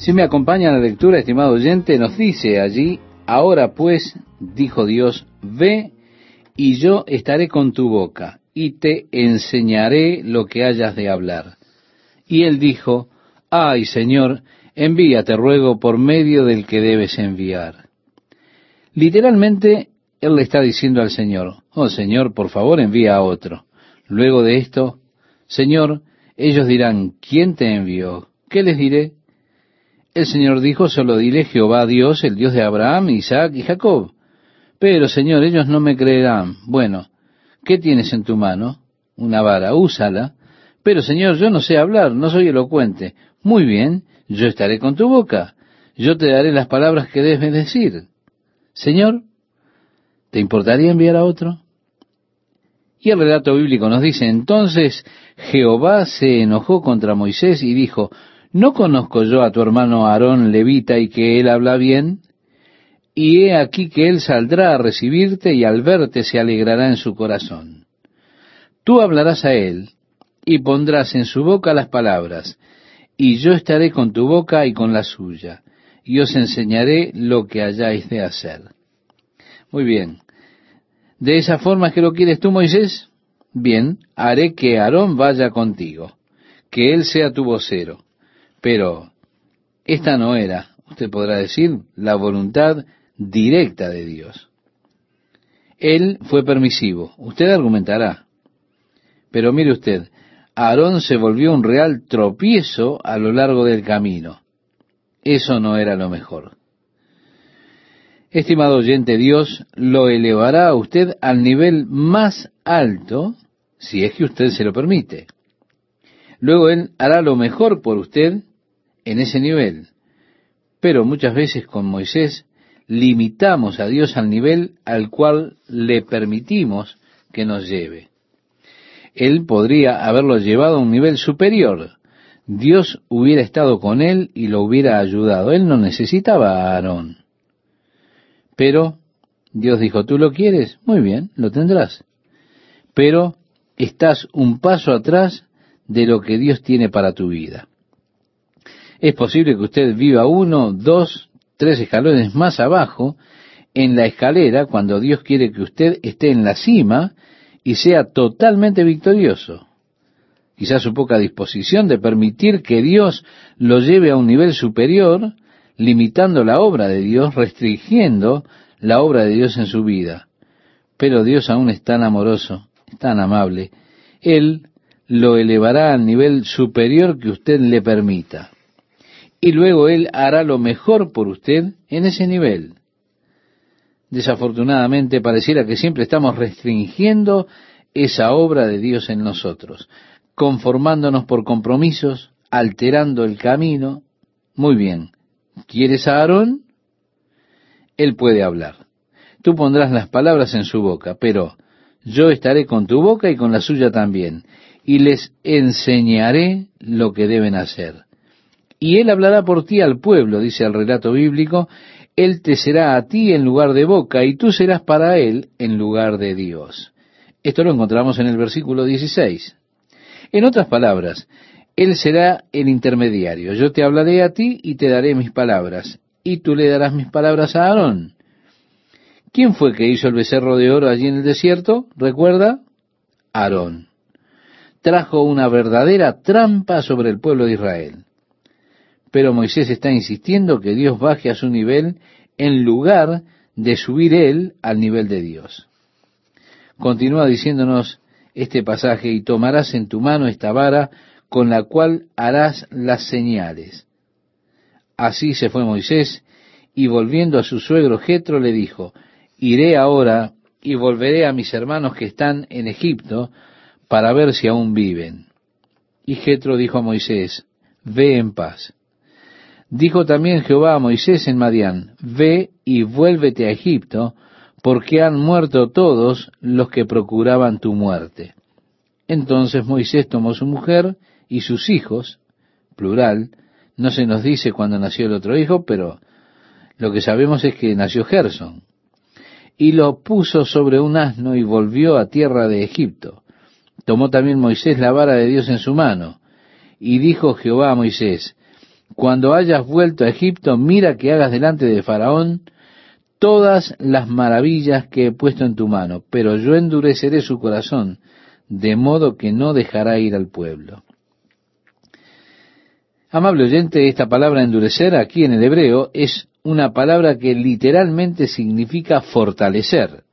Si me acompaña en la lectura, estimado oyente, nos dice allí: ahora pues, dijo Dios, ve y yo estaré con tu boca y te enseñaré lo que hayas de hablar. Y él dijo: ay, Señor, envía, te ruego, por medio del que debes enviar. Literalmente, él le está diciendo al Señor: oh Señor, por favor, envía a otro. Luego de esto: Señor, ellos dirán: ¿quién te envió? ¿Qué les diré? El Señor dijo: solo dile Jehová Dios, el Dios de Abraham, Isaac y Jacob. Pero, Señor, ellos no me creerán. Bueno, ¿qué tienes en tu mano? Una vara, úsala. Pero, Señor, yo no sé hablar, no soy elocuente. Muy bien, yo estaré con tu boca. Yo te daré las palabras que debes decir. Señor, ¿te importaría enviar a otro? Y el relato bíblico nos dice: entonces Jehová se enojó contra Moisés y dijo: ¿no conozco yo a tu hermano Aarón levita y que él habla bien? Y he aquí que él saldrá a recibirte y al verte se alegrará en su corazón. Tú hablarás a él y pondrás en su boca las palabras, y yo estaré con tu boca y con la suya, y os enseñaré lo que hayáis de hacer. Muy bien. ¿De esa forma es que lo quieres tú, Moisés? Bien, haré que Aarón vaya contigo, que él sea tu vocero. Pero esta no era, usted podrá decir, la voluntad directa de Dios. Él fue permisivo, usted argumentará. Pero mire usted, Aarón se volvió un real tropiezo a lo largo del camino. Eso no era lo mejor. Estimado oyente, Dios lo elevará a usted al nivel más alto, si es que usted se lo permite. Luego Él hará lo mejor por usted en ese nivel. Pero muchas veces con Moisés limitamos a Dios al nivel al cual le permitimos que nos lleve. Él podría haberlo llevado a un nivel superior. Dios hubiera estado con él y lo hubiera ayudado. Él no necesitaba a Aarón. Pero Dios dijo: ¿tú lo quieres? Muy bien, lo tendrás. Pero estás un paso atrás de lo que Dios tiene para tu vida. Es posible que usted viva 1, 2, 3 escalones más abajo en la escalera cuando Dios quiere que usted esté en la cima y sea totalmente victorioso. Quizás su poca disposición de permitir que Dios lo lleve a un nivel superior, limitando la obra de Dios, restringiendo la obra de Dios en su vida. Pero Dios aún es tan amoroso, es tan amable. Él lo elevará al nivel superior que usted le permita. Y luego Él hará lo mejor por usted en ese nivel. Desafortunadamente pareciera que siempre estamos restringiendo esa obra de Dios en nosotros, conformándonos por compromisos, alterando el camino. Muy bien, ¿quieres a Aarón? Él puede hablar. Tú pondrás las palabras en su boca, pero yo estaré con tu boca y con la suya también, y les enseñaré lo que deben hacer. Y él hablará por ti al pueblo, dice el relato bíblico. Él te será a ti en lugar de boca, y tú serás para él en lugar de Dios. Esto lo encontramos en el versículo 16. En otras palabras, él será el intermediario. Yo te hablaré a ti y te daré mis palabras, y tú le darás mis palabras a Aarón. ¿Quién fue que hizo el becerro de oro allí en el desierto? ¿Recuerda? Aarón. Trajo una verdadera trampa sobre el pueblo de Israel. Pero Moisés está insistiendo que Dios baje a su nivel en lugar de subir él al nivel de Dios. Continúa diciéndonos este pasaje: y tomarás en tu mano esta vara con la cual harás las señales. Así se fue Moisés, y volviendo a su suegro Jetro le dijo: iré ahora y volveré a mis hermanos que están en Egipto para ver si aún viven. Y Jetro dijo a Moisés: ve en paz. Dijo también Jehová a Moisés en Madián: ve y vuélvete a Egipto, porque han muerto todos los que procuraban tu muerte. Entonces Moisés tomó su mujer y sus hijos, plural, no se nos dice cuándo nació el otro hijo, pero lo que sabemos es que nació Gersón, y lo puso sobre un asno y volvió a tierra de Egipto. Tomó también Moisés la vara de Dios en su mano, y dijo Jehová a Moisés: cuando hayas vuelto a Egipto, mira que hagas delante de Faraón todas las maravillas que he puesto en tu mano, pero yo endureceré su corazón, de modo que no dejará ir al pueblo. Amable oyente, esta palabra endurecer aquí en el hebreo es una palabra que literalmente significa fortalecer.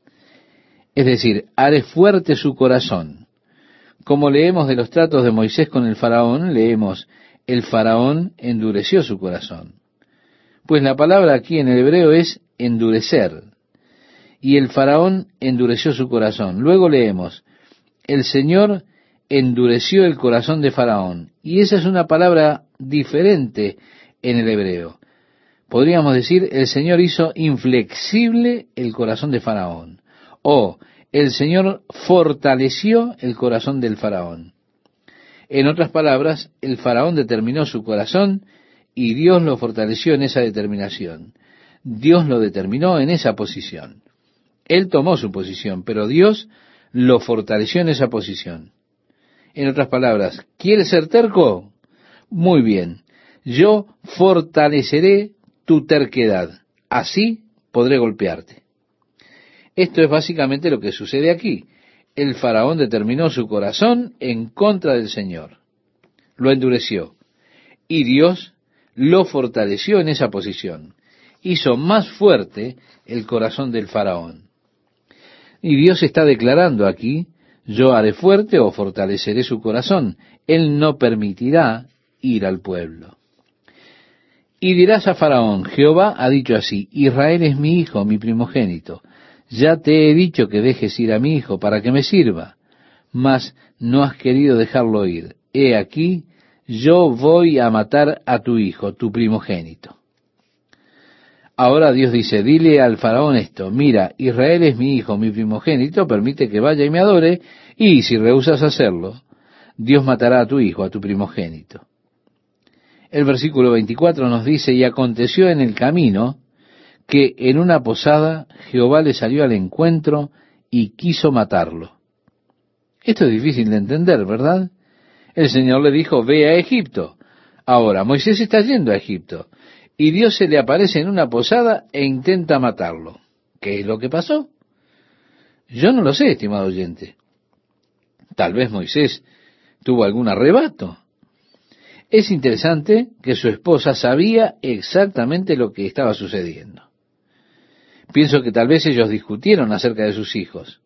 Es decir, haré fuerte su corazón. Como leemos de los tratos de Moisés con el faraón, leemos, el faraón endureció su corazón. Pues la palabra aquí en el hebreo es endurecer. Y el faraón endureció su corazón. Luego leemos, el Señor endureció el corazón de Faraón. Y esa es una palabra diferente en el hebreo. Podríamos decir, el Señor hizo inflexible el corazón de Faraón. O el Señor fortaleció el corazón del Faraón. En otras palabras, el Faraón determinó su corazón y Dios lo fortaleció en esa determinación. Dios lo determinó en esa posición. Él tomó su posición, pero Dios lo fortaleció en esa posición. En otras palabras, ¿quieres ser terco? Muy bien, yo fortaleceré tu terquedad, así podré golpearte. Esto es básicamente lo que sucede aquí. El faraón determinó su corazón en contra del Señor. Lo endureció. Y Dios lo fortaleció en esa posición. Hizo más fuerte el corazón del faraón. Y Dios está declarando aquí, yo haré fuerte o fortaleceré su corazón. Él no permitirá ir al pueblo. Y dirás a Faraón, Jehová ha dicho así, Israel es mi hijo, mi primogénito. Ya te he dicho que dejes ir a mi hijo para que me sirva, mas no has querido dejarlo ir. He aquí, yo voy a matar a tu hijo, tu primogénito. Ahora Dios dice, dile al faraón esto, mira, Israel es mi hijo, mi primogénito, permite que vaya y me adore, y si rehusas hacerlo, Dios matará a tu hijo, a tu primogénito. El versículo 24 nos dice, y aconteció en el camino que en una posada Jehová le salió al encuentro y quiso matarlo. Esto es difícil de entender, ¿verdad? El Señor le dijo, ve a Egipto. Ahora, Moisés está yendo a Egipto, y Dios se le aparece en una posada e intenta matarlo. ¿Qué es lo que pasó? Yo no lo sé, estimado oyente. Tal vez Moisés tuvo algún arrebato. Es interesante que su esposa sabía exactamente lo que estaba sucediendo. Pienso que tal vez ellos discutieron acerca de sus hijos.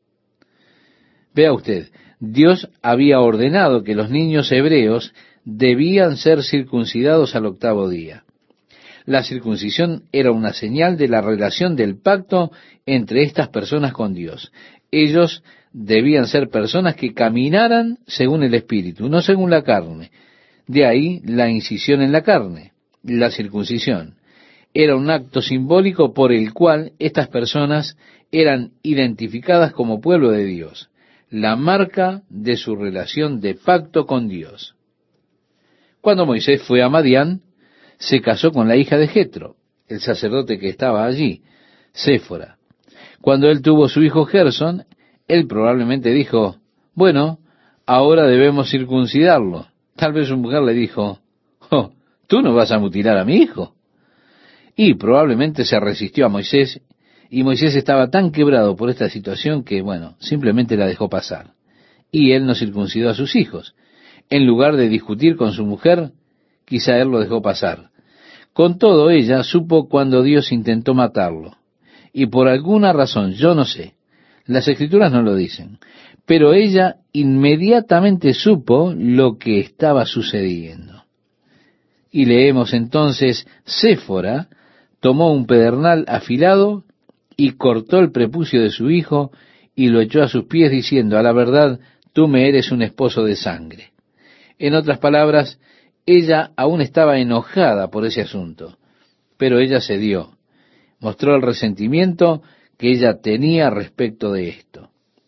Vea usted, Dios había ordenado que los niños hebreos debían ser circuncidados al 8º día. La circuncisión era una señal de la relación del pacto entre estas personas con Dios. Ellos debían ser personas que caminaran según el Espíritu, no según la carne. De ahí la incisión en la carne, la circuncisión. Era un acto simbólico por el cual estas personas eran identificadas como pueblo de Dios, la marca de su relación de pacto con Dios. Cuando Moisés fue a Madián, se casó con la hija de Jetro, el sacerdote que estaba allí, Séfora. Cuando él tuvo su hijo Gerson, él probablemente dijo, bueno, ahora debemos circuncidarlo. Tal vez su mujer le dijo, oh, tú no vas a mutilar a mi hijo. Y probablemente se resistió a Moisés, y Moisés estaba tan quebrado por esta situación que, bueno, simplemente la dejó pasar. Y él no circuncidó a sus hijos. En lugar de discutir con su mujer, quizá él lo dejó pasar. Con todo, ella supo cuando Dios intentó matarlo. Y por alguna razón, yo no sé, las Escrituras no lo dicen, pero ella inmediatamente supo lo que estaba sucediendo. Y leemos entonces, Séfora tomó un pedernal afilado y cortó el prepucio de su hijo y lo echó a sus pies diciendo, a la verdad, tú me eres un esposo de sangre. En otras palabras, ella aún estaba enojada por ese asunto, pero ella cedió, mostró el resentimiento que ella tenía respecto de esto.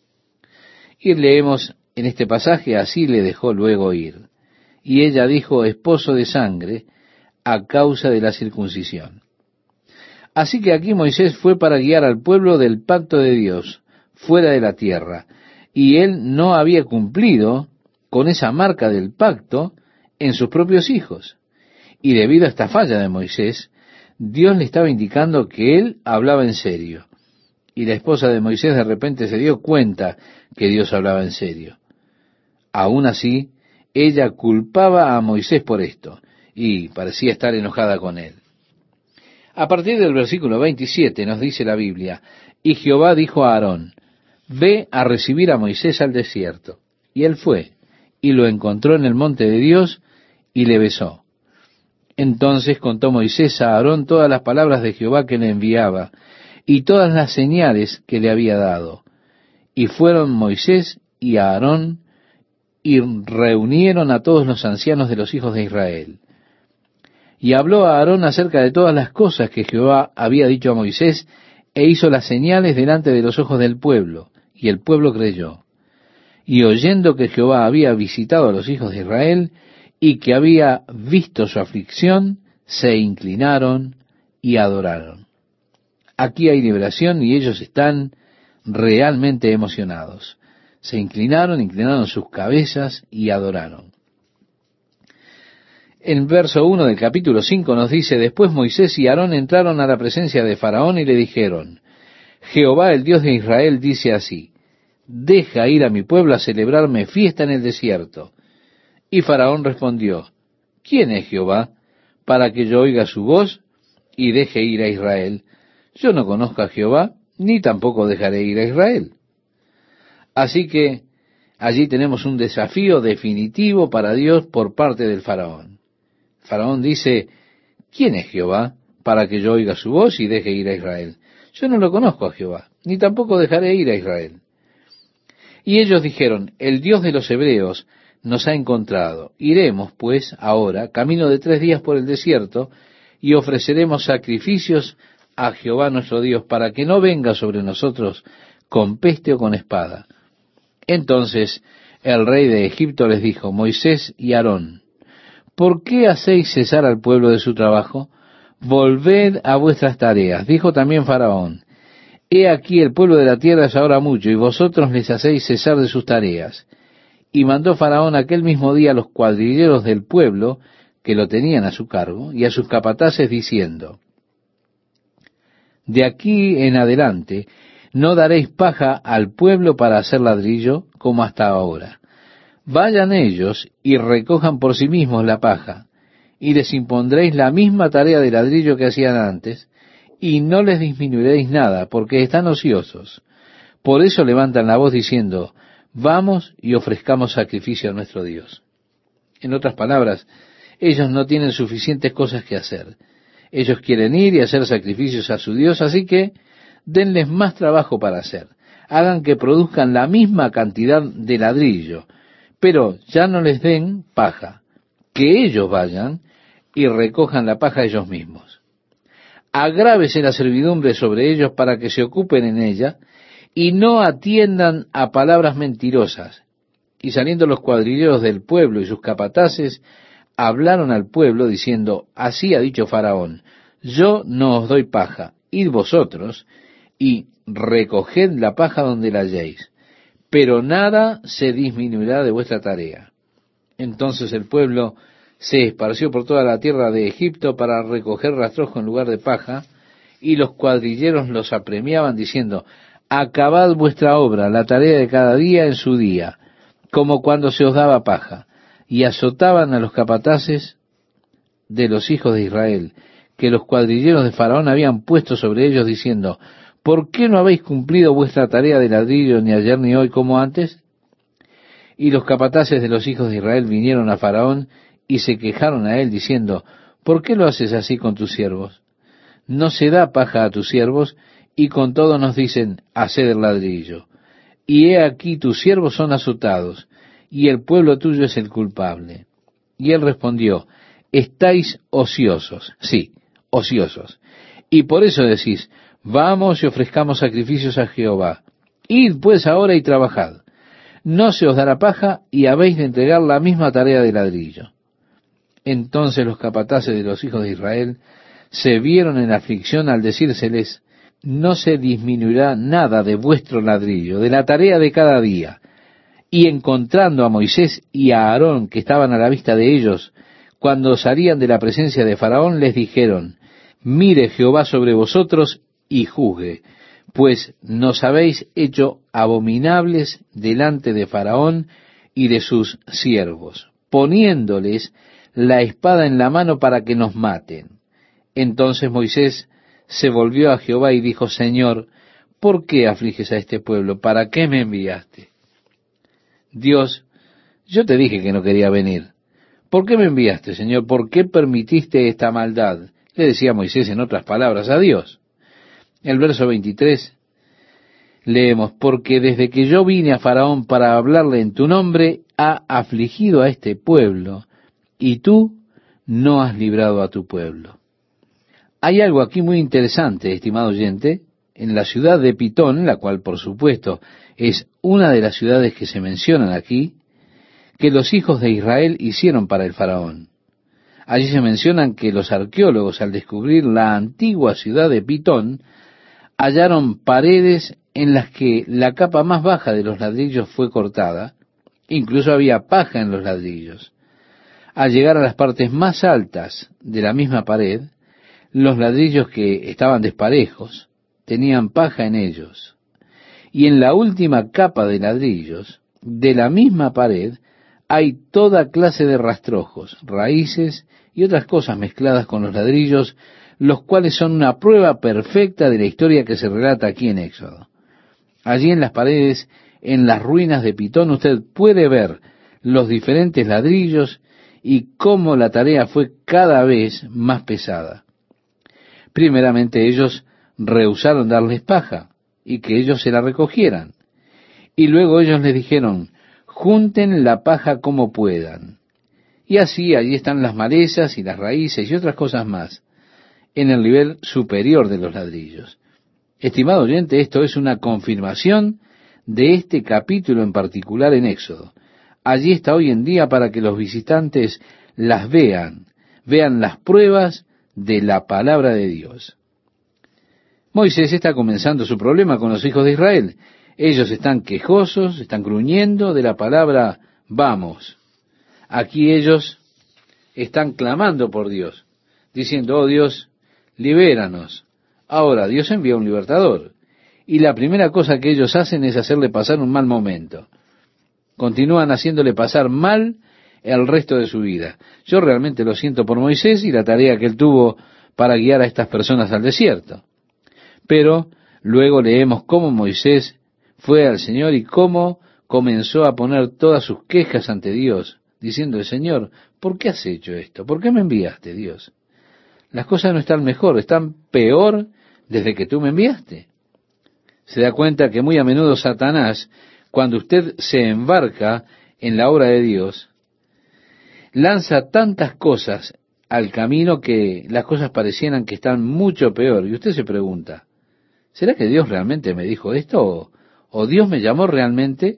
Y leemos en este pasaje, así le dejó luego ir. Y ella dijo, esposo de sangre, a causa de la circuncisión. Así que aquí Moisés fue para guiar al pueblo del pacto de Dios, fuera de la tierra, y él no había cumplido con esa marca del pacto en sus propios hijos. Y debido a esta falla de Moisés, Dios le estaba indicando que él hablaba en serio. Y la esposa de Moisés de repente se dio cuenta que Dios hablaba en serio. Aún así, ella culpaba a Moisés por esto, y parecía estar enojada con él. A partir del versículo 27 nos dice la Biblia, y Jehová dijo a Aarón, ve a recibir a Moisés al desierto. Y él fue, y lo encontró en el monte de Dios, y le besó. Entonces contó Moisés a Aarón todas las palabras de Jehová que le enviaba, y todas las señales que le había dado. Y fueron Moisés y Aarón, y reunieron a todos los ancianos de los hijos de Israel. Y habló a Aarón acerca de todas las cosas que Jehová había dicho a Moisés, e hizo las señales delante de los ojos del pueblo, y el pueblo creyó. Y oyendo que Jehová había visitado a los hijos de Israel, y que había visto su aflicción, se inclinaron y adoraron. Aquí hay liberación y ellos están realmente emocionados. Se inclinaron sus cabezas y adoraron. En verso 1 del capítulo 5 nos dice, después Moisés y Aarón entraron a la presencia de Faraón y le dijeron, Jehová el Dios de Israel dice así, deja ir a mi pueblo a celebrarme fiesta en el desierto. Y Faraón respondió, ¿quién es Jehová para que yo oiga su voz y deje ir a Israel? Yo no conozco a Jehová, ni tampoco dejaré ir a Israel. Así que allí tenemos un desafío definitivo para Dios por parte del Faraón. Faraón dice, ¿quién es Jehová para que yo oiga su voz y deje ir a Israel? Yo no lo conozco a Jehová, ni tampoco dejaré ir a Israel. Y ellos dijeron, el Dios de los hebreos nos ha encontrado. Iremos, pues, ahora, camino de 3 días por el desierto, y ofreceremos sacrificios a Jehová nuestro Dios, para que no venga sobre nosotros con peste o con espada. Entonces el rey de Egipto les dijo, Moisés y Aarón, ¿por qué hacéis cesar al pueblo de su trabajo? Volved a vuestras tareas. Dijo también Faraón, he aquí el pueblo de la tierra es ahora mucho, y vosotros les hacéis cesar de sus tareas. Y mandó Faraón aquel mismo día a los cuadrilleros del pueblo, que lo tenían a su cargo, y a sus capataces, diciendo, de aquí en adelante no daréis paja al pueblo para hacer ladrillo, como hasta ahora. Vayan ellos y recojan por sí mismos la paja, y les impondréis la misma tarea de ladrillo que hacían antes, y no les disminuiréis nada, porque están ociosos. Por eso levantan la voz diciendo, vamos y ofrezcamos sacrificio a nuestro Dios. En otras palabras, ellos no tienen suficientes cosas que hacer. Ellos quieren ir y hacer sacrificios a su Dios, así que denles más trabajo para hacer. Hagan que produzcan la misma cantidad de ladrillo, pero ya no les den paja. Que ellos vayan y recojan la paja ellos mismos. Agrávese la servidumbre sobre ellos para que se ocupen en ella y no atiendan a palabras mentirosas. Y saliendo los cuadrilleros del pueblo y sus capataces, hablaron al pueblo diciendo, así ha dicho Faraón, yo no os doy paja, id vosotros y recoged la paja donde la halléis, pero nada se disminuirá de vuestra tarea. Entonces el pueblo se esparció por toda la tierra de Egipto para recoger rastrojo en lugar de paja, y los cuadrilleros los apremiaban diciendo, acabad vuestra obra, la tarea de cada día en su día, como cuando se os daba paja, y azotaban a los capataces de los hijos de Israel, que los cuadrilleros de Faraón habían puesto sobre ellos, diciendo, ¿por qué no habéis cumplido vuestra tarea de ladrillo ni ayer ni hoy como antes? Y los capataces de los hijos de Israel vinieron a Faraón y se quejaron a él, diciendo, ¿por qué lo haces así con tus siervos? No se da paja a tus siervos, y con todo nos dicen, haced el ladrillo. Y he aquí tus siervos son azotados, y el pueblo tuyo es el culpable. Y él respondió, estáis ociosos, sí, ociosos. Y por eso decís, vamos y ofrezcamos sacrificios a Jehová. Id pues ahora y trabajad. No se os dará paja, y habéis de entregar la misma tarea de ladrillo. Entonces los capataces de los hijos de Israel se vieron en aflicción al decírseles, no se disminuirá nada de vuestro ladrillo, de la tarea de cada día. Y encontrando a Moisés y a Aarón, que estaban a la vista de ellos, Cuando salían de la presencia de Faraón, les dijeron: mire Jehová sobre vosotros y juzgue, pues nos habéis hecho abominables delante de Faraón y de sus siervos, poniéndoles la espada en la mano para que nos maten. Entonces Moisés se volvió a Jehová y dijo: Señor, ¿por qué afliges a este pueblo? ¿Para qué me enviaste? Dios: yo te dije que no quería venir. ¿Por qué me enviaste, Señor? ¿Por qué permitiste esta maldad? Le decía Moisés en otras palabras a Dios. El verso 23 leemos: porque desde que yo vine a Faraón para hablarle en tu nombre, ha afligido a este pueblo, y tú no has librado a tu pueblo. Hay algo aquí muy interesante, estimado oyente. En la ciudad de Pitón, la cual por supuesto es una de las ciudades que se mencionan aquí, que los hijos de Israel hicieron para el Faraón. Allí se mencionan que los arqueólogos, al descubrir la antigua ciudad de Pitón, hallaron paredes en las que la capa más baja de los ladrillos fue cortada, incluso había paja en los ladrillos. Al llegar a las partes más altas de la misma pared, los ladrillos que estaban desparejos tenían paja en ellos. Y en la última capa de ladrillos de la misma pared hay toda clase de rastrojos, raíces y otras cosas mezcladas con los ladrillos, los cuales son una prueba perfecta de la historia que se relata aquí en Éxodo. Allí en las paredes, en las ruinas de Pitón, usted puede ver los diferentes ladrillos y cómo la tarea fue cada vez más pesada. Primeramente ellos rehusaron darles paja y que ellos se la recogieran. Y luego ellos les dijeron: junten la paja como puedan. Y así allí están las malezas y las raíces y otras cosas más, en el nivel superior de los ladrillos. Estimado oyente, esto es una confirmación de este capítulo en particular en Éxodo. Allí está hoy en día para que los visitantes las vean las pruebas de la palabra de Dios. Moisés está comenzando su problema con los hijos de Israel. Ellos están quejosos, están gruñendo de la palabra vamos. Aquí ellos están clamando por Dios, diciendo: oh Dios, libéranos. Ahora Dios envía un libertador, y la primera cosa que ellos hacen es hacerle pasar un mal momento. Continúan haciéndole pasar mal el resto de su vida. Yo realmente lo siento por Moisés y la tarea que él tuvo para guiar a estas personas al desierto. Pero luego leemos cómo Moisés fue al Señor y cómo comenzó a poner todas sus quejas ante Dios, diciendo: Señor, ¿por qué has hecho esto? ¿Por qué me enviaste, Dios? Las cosas no están mejor, están peor desde que tú me enviaste. Se da cuenta que muy a menudo Satanás, cuando usted se embarca en la obra de Dios, lanza tantas cosas al camino que las cosas parecieran que están mucho peor. Y usted se pregunta: ¿será que Dios realmente me dijo esto? ¿O Dios me llamó realmente?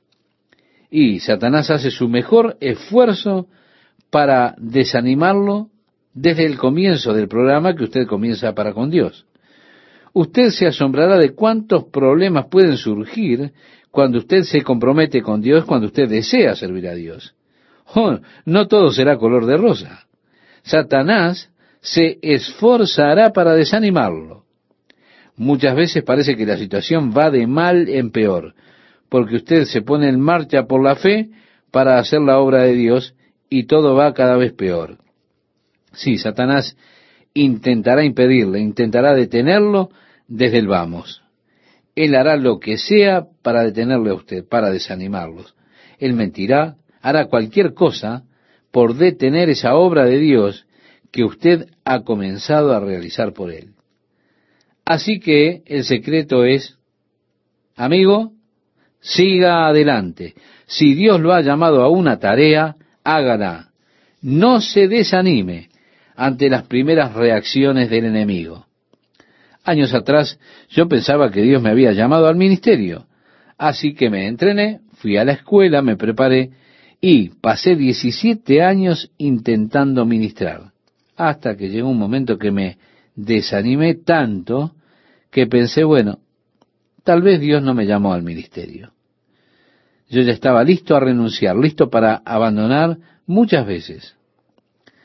Y Satanás hace su mejor esfuerzo para desanimarlo desde el comienzo del programa que usted comienza para con Dios. Usted se asombrará de cuántos problemas pueden surgir cuando usted se compromete con Dios, cuando usted desea servir a Dios. Oh, no todo será color de rosa. Satanás se esforzará para desanimarlo. Muchas veces parece que la situación va de mal en peor, porque usted se pone en marcha por la fe para hacer la obra de Dios y todo va cada vez peor. Sí, Satanás intentará impedirle, intentará detenerlo desde el vamos. Él hará lo que sea para detenerle a usted, para desanimarlos. Él mentirá, hará cualquier cosa por detener esa obra de Dios que usted ha comenzado a realizar por él. Así que el secreto es, amigo, siga adelante. Si Dios lo ha llamado a una tarea, hágala. No se desanime ante las primeras reacciones del enemigo. Años atrás yo pensaba que Dios me había llamado al ministerio, así que me entrené, fui a la escuela, me preparé y pasé 17 años intentando ministrar, hasta que llegó un momento que me desanimé tanto que pensé, bueno, tal vez Dios no me llamó al ministerio. Yo ya estaba listo a renunciar, listo para abandonar muchas veces.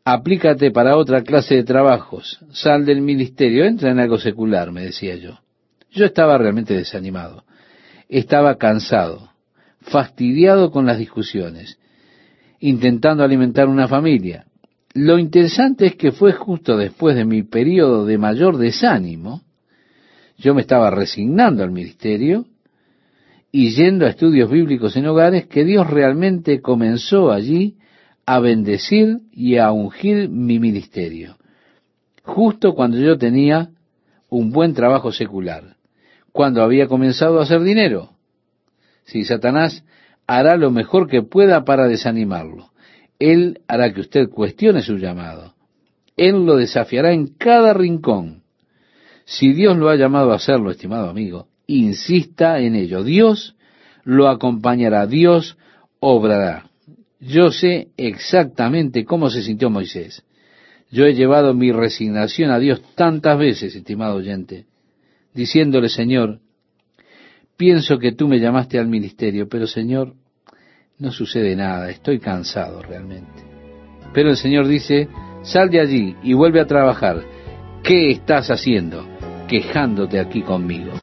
aplícate para otra clase de trabajos, sal del ministerio, entra en algo secular, me decía yo. Yo estaba realmente desanimado, estaba cansado, fastidiado con las discusiones, intentando alimentar una familia. Lo interesante es que fue justo después de mi periodo de mayor desánimo, yo me estaba resignando al ministerio y yendo a estudios bíblicos en hogares, que Dios realmente comenzó allí a bendecir y a ungir mi ministerio, justo cuando yo tenía un buen trabajo secular, cuando había comenzado a hacer dinero. Si Satanás hará lo mejor que pueda para desanimarlo, él hará que usted cuestione su llamado, él lo desafiará en cada rincón. Si Dios lo ha llamado a hacerlo, estimado amigo, insista en ello. Dios lo acompañará, Dios obrará. Yo sé exactamente cómo se sintió Moisés. Yo he llevado mi resignación a Dios tantas veces, estimado oyente, diciéndole: Señor, pienso que tú me llamaste al ministerio, pero Señor, no sucede nada, estoy cansado realmente. Pero el Señor dice: sal de allí y vuelve a trabajar. ¿Qué estás haciendo quejándote aquí conmigo?